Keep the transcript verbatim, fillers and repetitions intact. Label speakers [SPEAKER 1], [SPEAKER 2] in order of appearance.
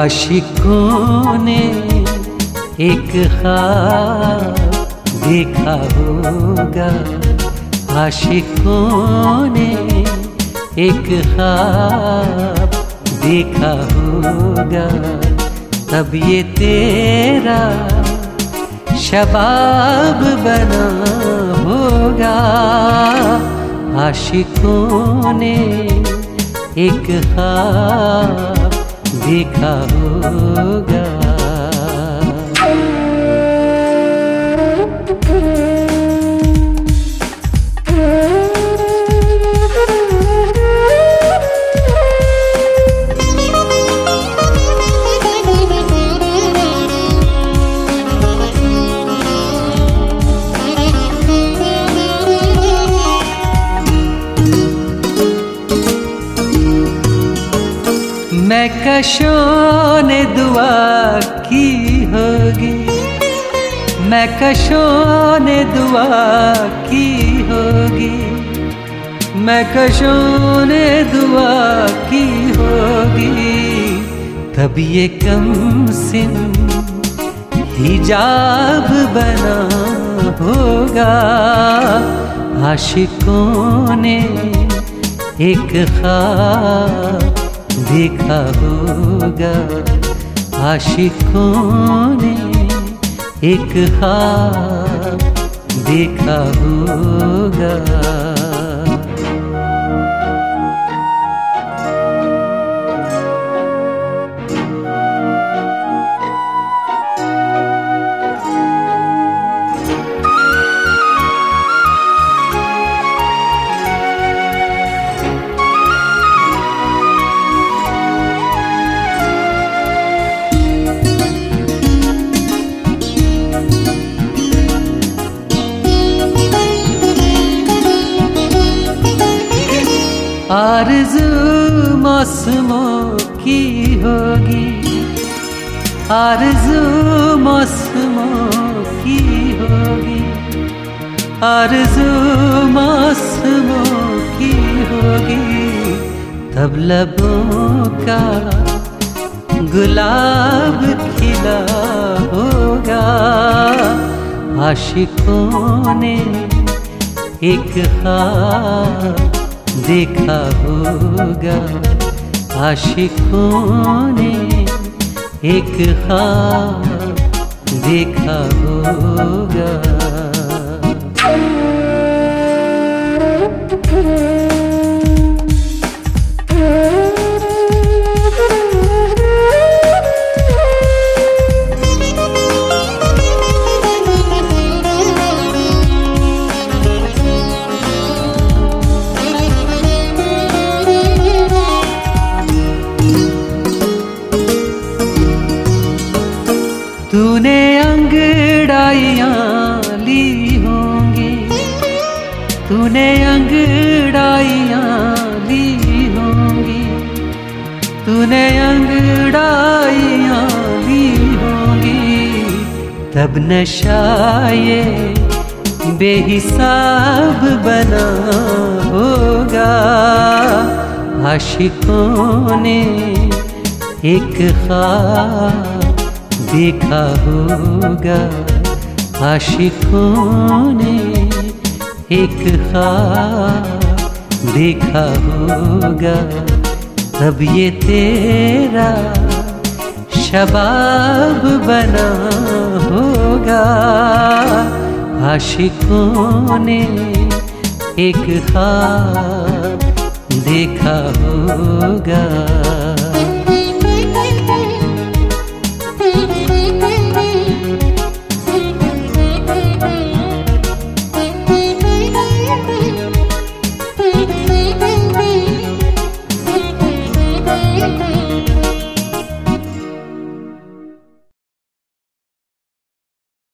[SPEAKER 1] आशिकों ने एक ख्वाब देखा होगा, आशिकों ने एक ख्वाब देखा होगा, तब ये तेरा शबाब बना होगा। आशिकों ने एक ख्वाब देखा होगा। मैं कशों ने दुआ की होगी, मैं कशों ने दुआ की होगी, मैं कशों ने दुआ की होगी, तब ये कम सिन हिजाब बना होगा। आशिकों ने एक ख्वाब देखा होगा, आशिकों ने एक ख्वाब देखा होगा। आरज़ू मौसमों की होगी, आरज़ू मौसमों की होगी, आरज़ू मौसमों की होगी, तब लबों का गुलाब खिला होगा। आशिकों ने एक ख्वाब देखा होगा, आशिकों ने एक ख्वाब देखा होगा। तूने अंगड़ाइयाँ ली होंगी, तूने अंगड़ाइयाँ ली होंगी, तूने अंगड़ाइयाँ ली होंगी, तब नशा ये बेहिसाब बना होगा। आशिकों ने एक ख्वाब देखा होगा, आशिकों ने एक ख्वाब देखा होगा, तब ये तेरा शबाब बना होगा। आशिकों ने एक ख्वाब देखा होगा।